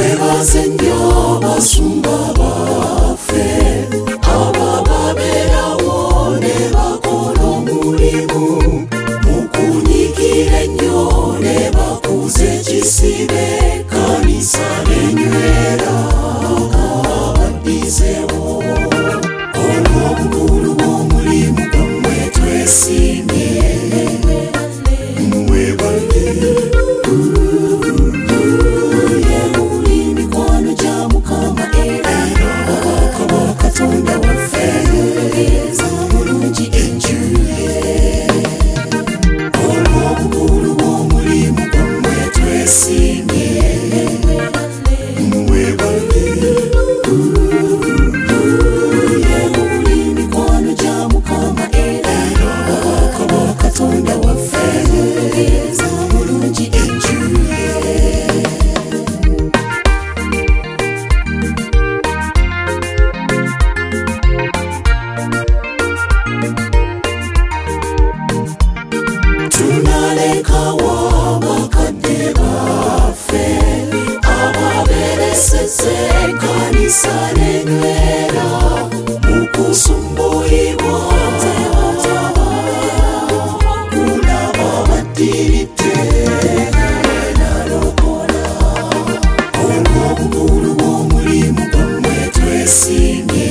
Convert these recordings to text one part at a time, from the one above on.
Mwebaze nnyo basumba baffe abababerawo ne bakola omulimu mukunyikira ennyo ne bakuza ekisibe kanisa n'enywera abaddizeewo olw'obukulu bw'omulimu gwammwe twesiimye mwebale Katonda waffe mulungi enjuye olw'obukulu bw'omulimu gwammwe twesiimye mwebale yewuli mikwano gya Mukama era Katonda waffe mulungi enjuye tunalekawo bakadde baffe ababereseze kanisa n'enywera mukusumbuyibwa kulaba baddiridde nalokola olw'obukulu bw'omulimu gwammwe twesiimye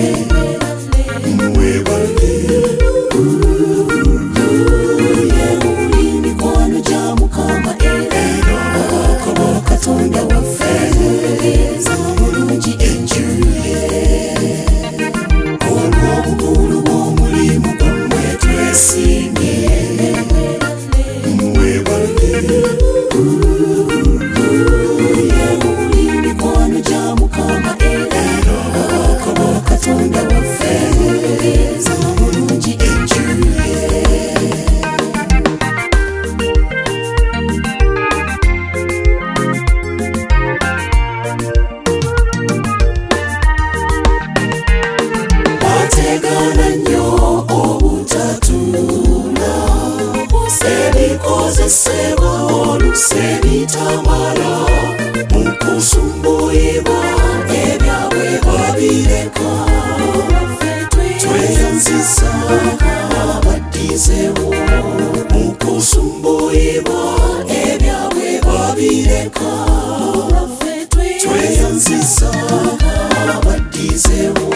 mwebale Katonda waffe mulungi enjuye olw'obukulu bw'omulimu gwammwe twesiimye mwebale yewuli mikwano gya Mukama era Katonda waffe mulungi enjuye tegana nnyo obutatuula ebikozesebwa oluse bitamala mukusumbuyibwa ebyabwe babireka tweyanziza abaddizeewo mukusumbuyibwa ebyabwe babireka tweyanziza abaddizeewo